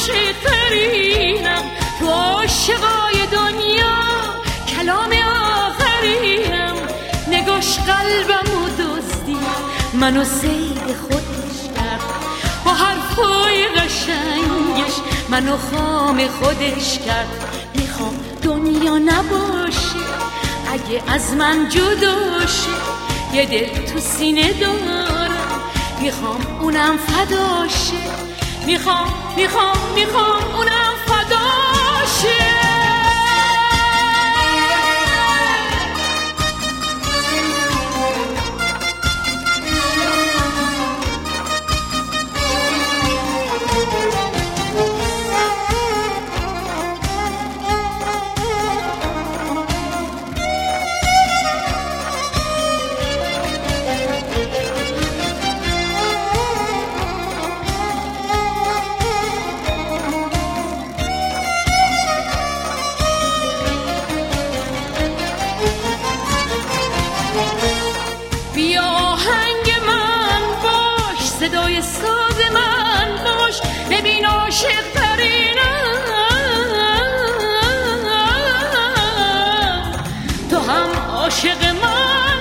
عاشق‌ترینم، تو عاشقای دنیا کلام آخرینم. نگاش قلبمو دزدی، منو سید خودش کرد، با حرفای قشنگش منو خام خودش کرد. میخوام دنیا نباشه اگه از من جدا شه، یه دل تو سینه دارم میخوام اونم فدا شه. میخوام اونم فدا شه. صدای ساز من باش، ببین عاشق‌ترینم، تو هم عاشق من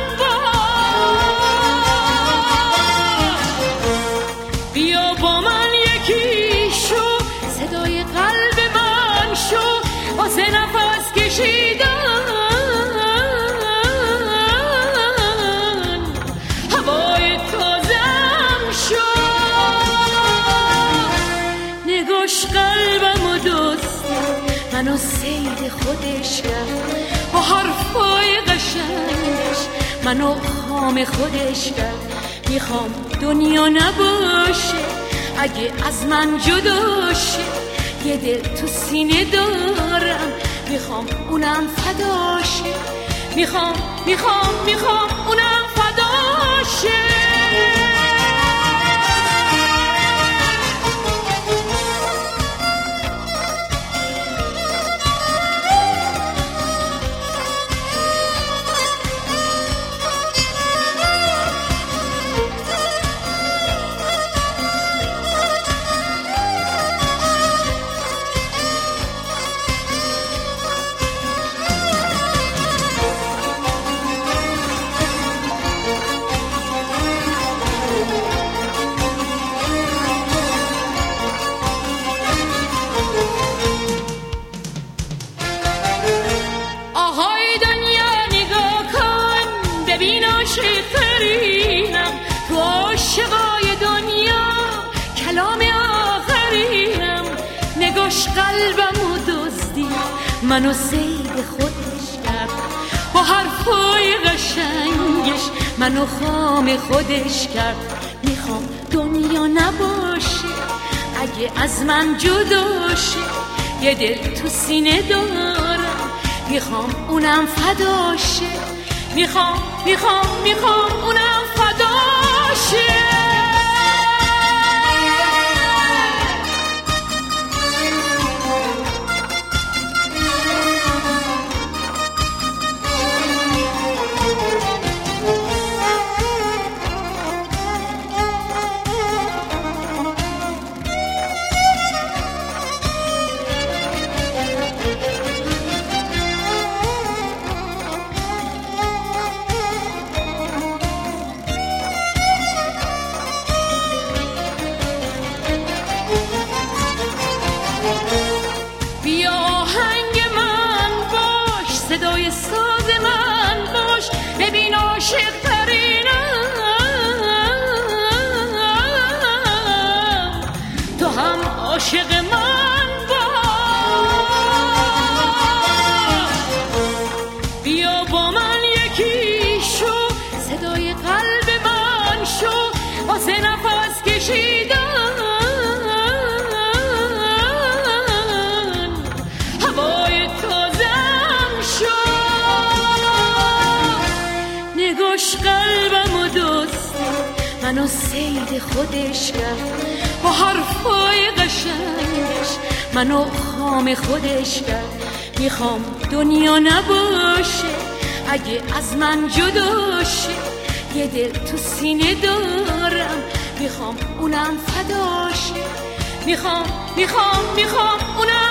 باش. بیا با من یکی شو، صدای قلب من شو، واسه نفس کشیدن هوای تازم شو. نگاش قلبمو دوست منو سید خودش کرد، با حرفای قشنگش منو خام خودش کرد. میخوام دنیا نباشه اگه از من جدا شه، یه دل تو سینه دارم میخوام اونم فدا شه. میخوام اونم فدا شه. عاشق‌ترینم، تو عاشقای دنیا کلام آخرینم. نگاش قلبمو دزدی، منو سید خودش کرد، با حرفای قشنگش منو خام خودش کرد. میخوام دنیا نباشه اگه از من جدا شه، یه دل تو سینه دارم میخوام اونم فدا شه. میخوام اونم فدا شه. صدای ساز من باش، ببین عاشق‌ترینم، تو هم عاشق من باش. بیا با من یکی شو، صدای قلب من شو، واسه نفس کشیدن هوای تازم شو. نگاش قلبمو دوست منو سید خودش کرد، با حرفای قشنگش منو خام خودش کرد. میخوام دنیا نباشه اگه از من جدا شه، یه دل تو سینه دارم میخوام اونم فدا شه. میخوام اونم